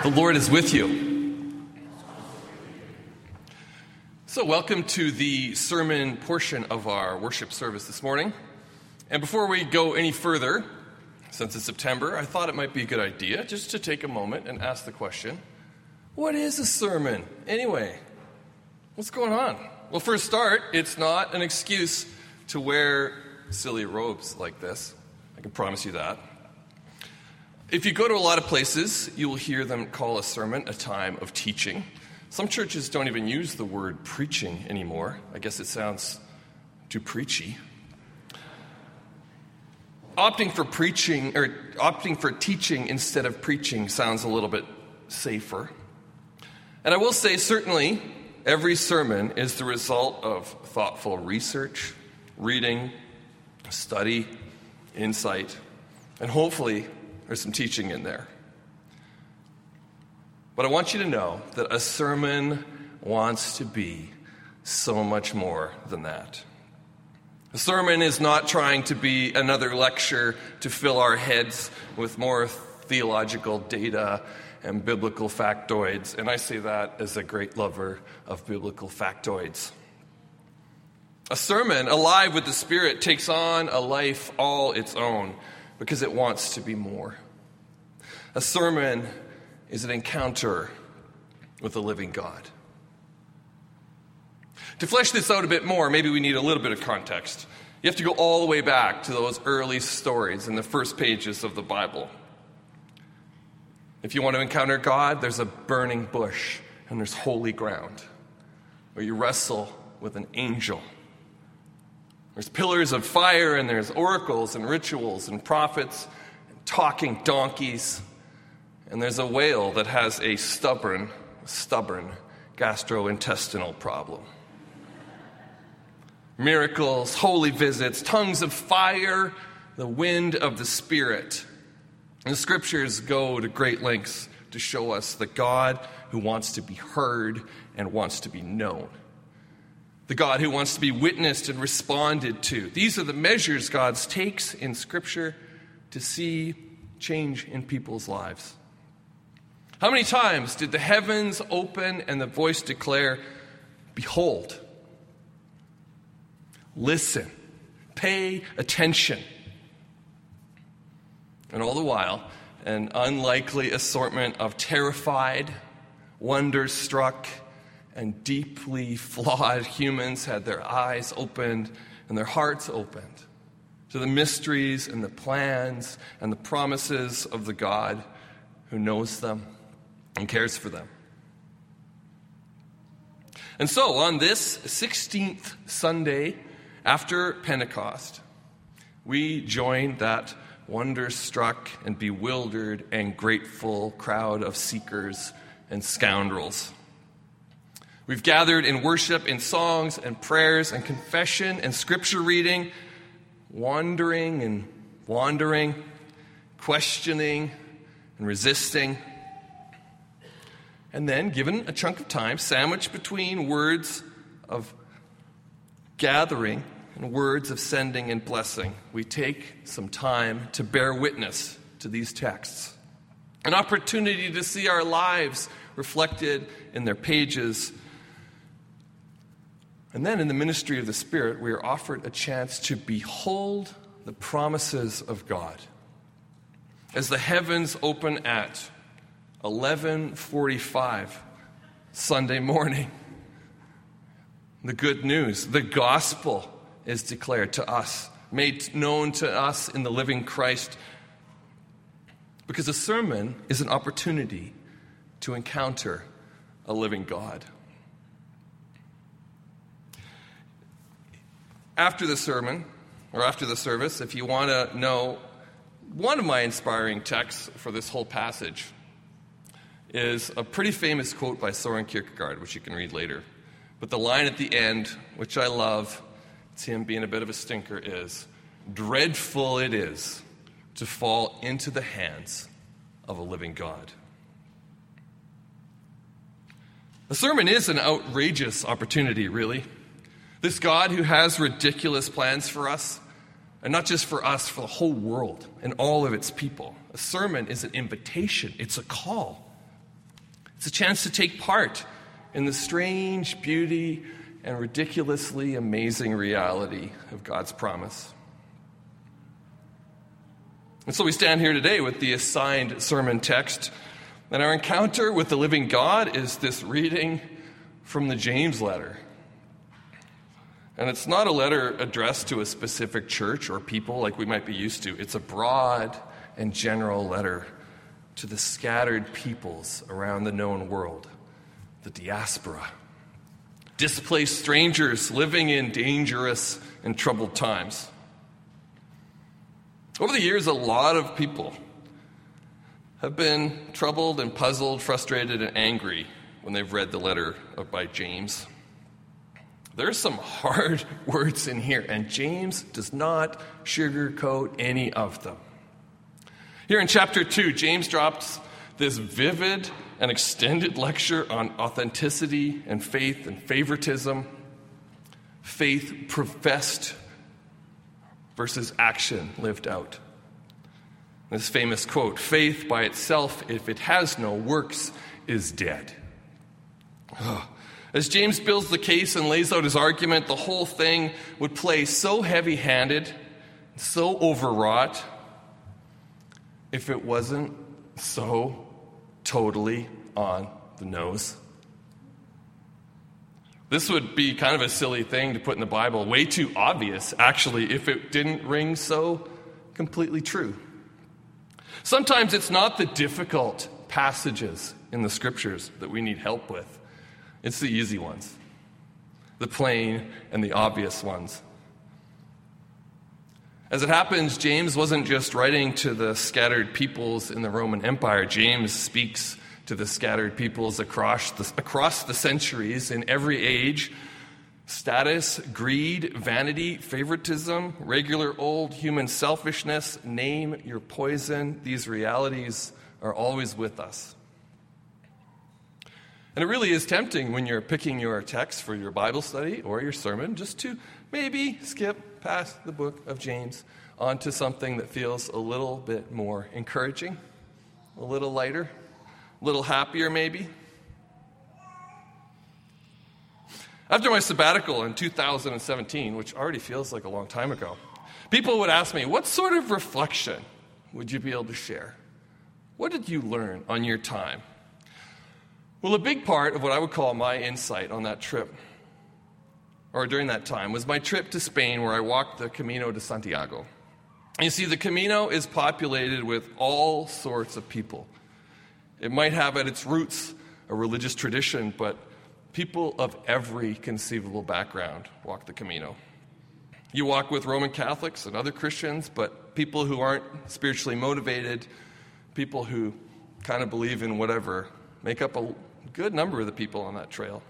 The Lord is with you. So welcome to the sermon portion of our worship service this morning. And before we go any further, since it's September, I thought it might be a good idea just to take a moment and ask the question, what is a sermon anyway? What's going on? Well, for a start, it's not an excuse to wear silly robes like this. I can promise you that. If you go to a lot of places, you will hear them call a sermon a time of teaching. Some churches don't even use the word preaching anymore. I guess it sounds too preachy. Opting for teaching instead of preaching sounds a little bit safer. And I will say, certainly, every sermon is the result of thoughtful research, reading, study, insight, and hopefully there's some teaching in there. But I want you to know that a sermon wants to be so much more than that. A sermon is not trying to be another lecture to fill our heads with more theological data and biblical factoids. And I say that as a great lover of biblical factoids. A sermon, alive with the Spirit, takes on a life all its own because it wants to be more. A sermon is an encounter with the living God. To flesh this out a bit more, maybe we need a little bit of context. You have to go all the way back to those early stories in the first pages of the Bible. If you want to encounter God, there's a burning bush and there's holy ground where you wrestle with an angel. There's pillars of fire and there's oracles and rituals and prophets and talking donkeys. And there's a whale that has a stubborn gastrointestinal problem. Miracles, holy visits, tongues of fire, the wind of the Spirit. And the scriptures go to great lengths to show us the God who wants to be heard and wants to be known. The God who wants to be witnessed and responded to. These are the measures God takes in Scripture to see change in people's lives. How many times did the heavens open and the voice declare, "Behold, listen, pay attention"? And all the while, an unlikely assortment of terrified, wonder-struck, and deeply flawed humans had their eyes opened and their hearts opened to the mysteries and the plans and the promises of the God who knows them and cares for them. And so on this 16th Sunday after Pentecost, we join that wonder-struck and bewildered and grateful crowd of seekers and scoundrels. We've gathered in worship, in songs and prayers and confession and scripture reading, wandering and wandering, questioning and resisting. And then, given a chunk of time, sandwiched between words of gathering and words of sending and blessing, we take some time to bear witness to these texts. An opportunity to see our lives reflected in their pages. And then in the ministry of the Spirit, we are offered a chance to behold the promises of God. As the heavens open at 11:45 Sunday morning, the good news, the gospel is declared to us, made known to us in the living Christ. Because a sermon is an opportunity to encounter a living God. After the sermon, or after the service, if you want to know one of my inspiring texts for this whole passage, is a pretty famous quote by Søren Kierkegaard, which you can read later. But the line at the end, which I love, it's him being a bit of a stinker, is, "Dreadful it is to fall into the hands of a living God." A sermon is an outrageous opportunity, really. This God who has ridiculous plans for us, and not just for us, for the whole world and all of its people. A sermon is an invitation. It's a call. It's a chance to take part in the strange beauty and ridiculously amazing reality of God's promise. And so we stand here today with the assigned sermon text, and our encounter with the living God is this reading from the James letter. And it's not a letter addressed to a specific church or people like we might be used to. It's a broad and general letter to the scattered peoples around the known world, the diaspora, displaced strangers living in dangerous and troubled times. Over the years, a lot of people have been troubled and puzzled, frustrated and angry when they've read the letter by James. There's some hard words in here, and James does not sugarcoat any of them. Here in chapter 2, James drops this vivid and extended lecture on authenticity and faith and favoritism, faith professed versus action lived out. This famous quote, "Faith by itself, if it has no works, is dead." As James builds the case and lays out his argument, the whole thing would play so heavy-handed, so overwrought, if it wasn't so totally on the nose. This would be kind of a silly thing to put in the Bible, way too obvious, actually, if it didn't ring so completely true. Sometimes it's not the difficult passages in the Scriptures that we need help with. It's the easy ones, the plain and the obvious ones. As it happens, James wasn't just writing to the scattered peoples in the Roman Empire. James speaks to the scattered peoples across the centuries in every age. Status, greed, vanity, favoritism, regular old human selfishness, name your poison. These realities are always with us. And it really is tempting when you're picking your text for your Bible study or your sermon just to maybe skip past the book of James onto something that feels a little bit more encouraging, a little lighter, a little happier maybe. After my sabbatical in 2017, which already feels like a long time ago, people would ask me, what sort of reflection would you be able to share? What did you learn on your time? Well, a big part of what I would call my insight on that trip, or during that time, was my trip to Spain where I walked the Camino de Santiago. You see, the Camino is populated with all sorts of people. It might have at its roots a religious tradition, but people of every conceivable background walk the Camino. You walk with Roman Catholics and other Christians, but people who aren't spiritually motivated, people who kind of believe in whatever, make up a good number of the people on that trail.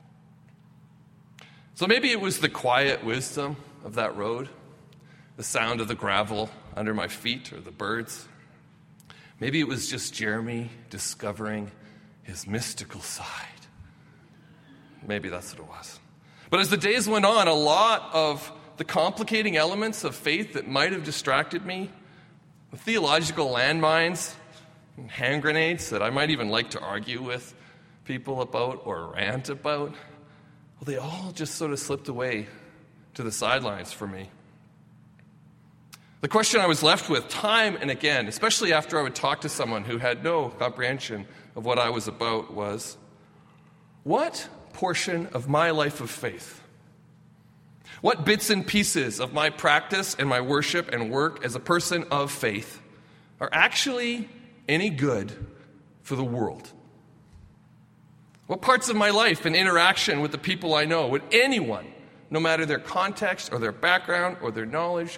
So maybe it was the quiet wisdom of that road, the sound of the gravel under my feet or the birds. Maybe it was just Jeremy discovering his mystical side. Maybe that's what it was. But as the days went on, a lot of the complicating elements of faith that might have distracted me, the theological landmines, and hand grenades that I might even like to argue with people about or rant about, well, they all just sort of slipped away to the sidelines for me. The question I was left with time and again, especially after I would talk to someone who had no comprehension of what I was about, was, what portion of my life of faith, what bits and pieces of my practice and my worship and work as a person of faith are actually any good for the world? What parts of my life and interaction with the people I know would anyone, no matter their context or their background or their knowledge,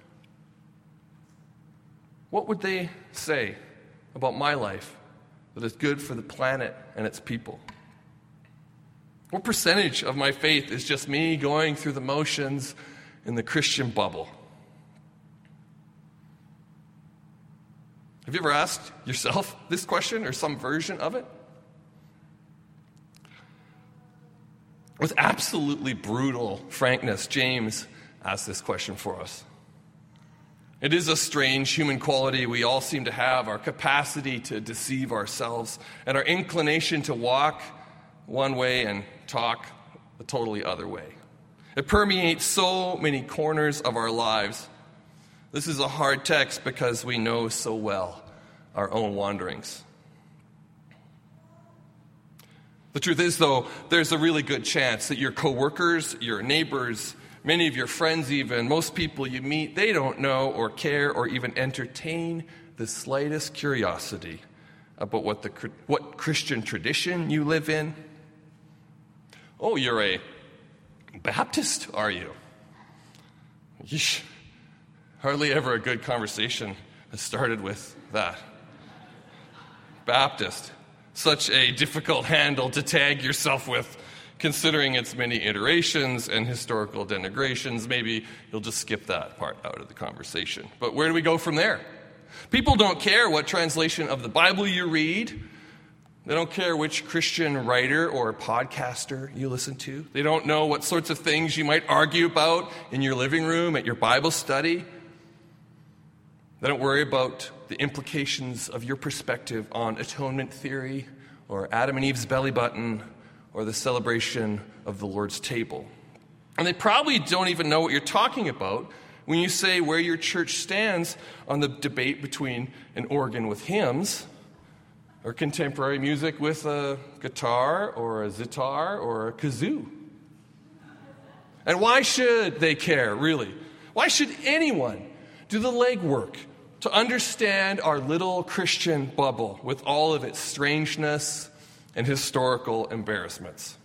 what would they say about my life that is good for the planet and its people? What percentage of my faith is just me going through the motions in the Christian bubble? Have you ever asked yourself this question or some version of it? With absolutely brutal frankness, James asked this question for us. It is a strange human quality we all seem to have, our capacity to deceive ourselves and our inclination to walk one way and talk a totally other way. It permeates so many corners of our lives. This is a hard text because we know so well our own wanderings. The truth is, though, there's a really good chance that your coworkers, your neighbors, many of your friends even, most people you meet, they don't know or care or even entertain the slightest curiosity about what Christian tradition you live in. Oh, you're a Baptist, are you? Yeesh. Hardly ever a good conversation has started with that. Baptist. Such a difficult handle to tag yourself with, considering its many iterations and historical denigrations. Maybe you'll just skip that part out of the conversation. But where do we go from there? People don't care what translation of the Bible you read. They don't care which Christian writer or podcaster you listen to. They don't know what sorts of things you might argue about in your living room, at your Bible study. They don't worry about the implications of your perspective on atonement theory or Adam and Eve's belly button or the celebration of the Lord's table. And they probably don't even know what you're talking about when you say where your church stands on the debate between an organ with hymns or contemporary music with a guitar or a zither or a kazoo. And why should they care, really? Why should anyone do the legwork to understand our little Christian bubble with all of its strangeness and historical embarrassments?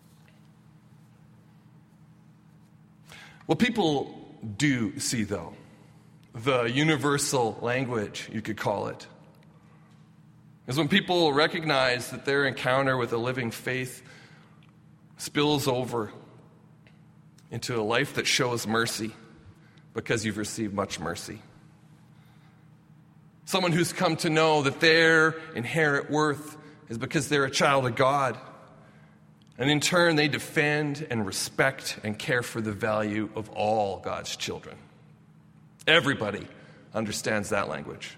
What people do see, though, the universal language, you could call it, is when people recognize that their encounter with a living faith spills over into a life that shows mercy because you've received much mercy. Someone who's come to know that their inherent worth is because they're a child of God. And in turn, they defend and respect and care for the value of all God's children. Everybody understands that language.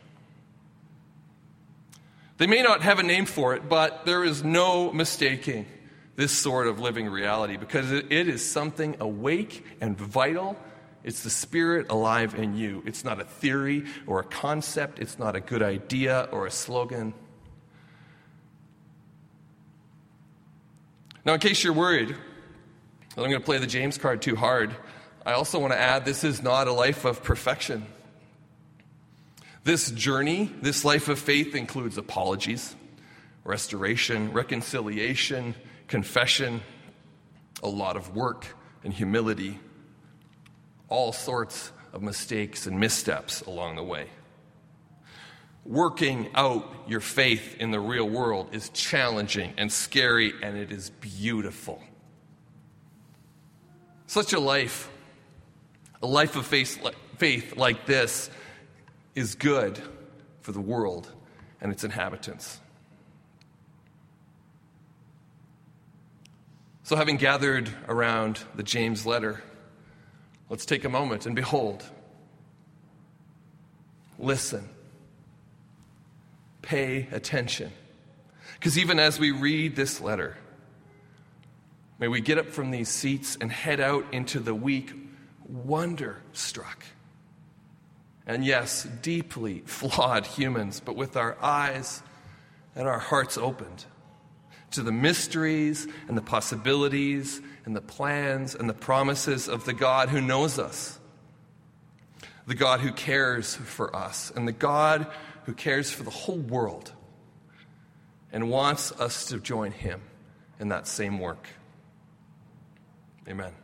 They may not have a name for it, but there is no mistaking this sort of living reality because it is something awake and vital. It's the Spirit alive in you. It's not a theory or a concept. It's not a good idea or a slogan. Now, in case you're worried that I'm going to play the James card too hard, I also want to add this is not a life of perfection. This journey, this life of faith includes apologies, restoration, reconciliation, confession, a lot of work and humility, all sorts of mistakes and missteps along the way. Working out your faith in the real world is challenging and scary, and it is beautiful. Such a life of faith like this, is good for the world and its inhabitants. So having gathered around the James letter, let's take a moment and behold, listen, pay attention. Because even as we read this letter, may we get up from these seats and head out into the week wonder-struck. And yes, deeply flawed humans, but with our eyes and our hearts opened to the mysteries and the possibilities and the plans and the promises of the God who knows us, the God who cares for us, and the God who cares for the whole world and wants us to join him in that same work. Amen.